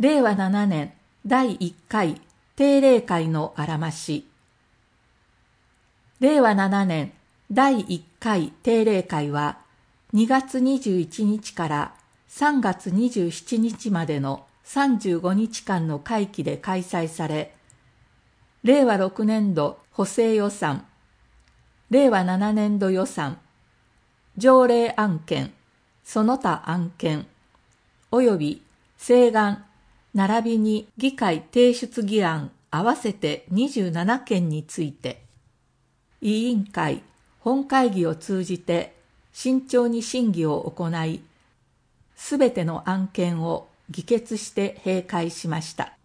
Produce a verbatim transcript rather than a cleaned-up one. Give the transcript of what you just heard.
れいわななねんだいいっかい定例会のあらまし。れいわななねんだいいっかい定例会はにがつにじゅういちにちからさんがつにじゅうしちにちまでのさんじゅうごにちかんの会期で開催され、れいわろくねんど補正予算、れいわななねんど予算、条例案件、その他案件、および請願、並びに議会提出議案合わせてにじゅうななけんについて、委員会、本会議を通じて慎重に審議を行い、すべての案件を議決して閉会しました。